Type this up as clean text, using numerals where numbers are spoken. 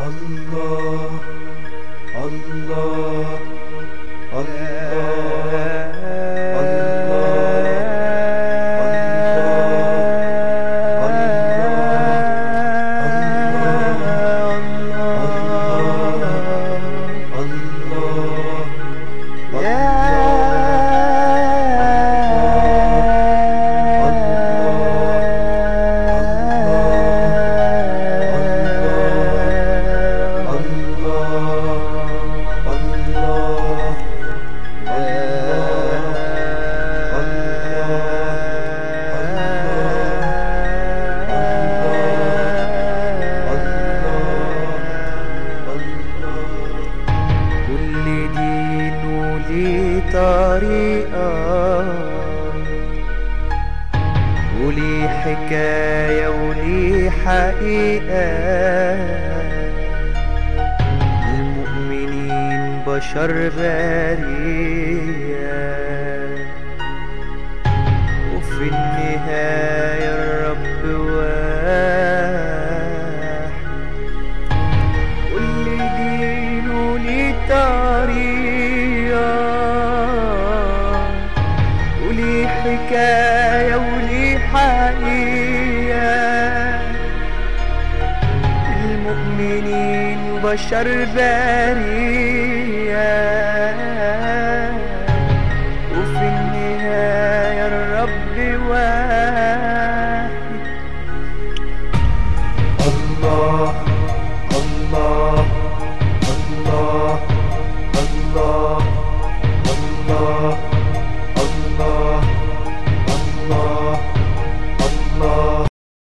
الله الله طريقة ولي حكاية ولي حقيقة. المؤمنين بشر برية وفي النهاية الرب واحد. كل دين ولي طريقة ولي حكاية ولي حقيقة. المؤمنين بشر برية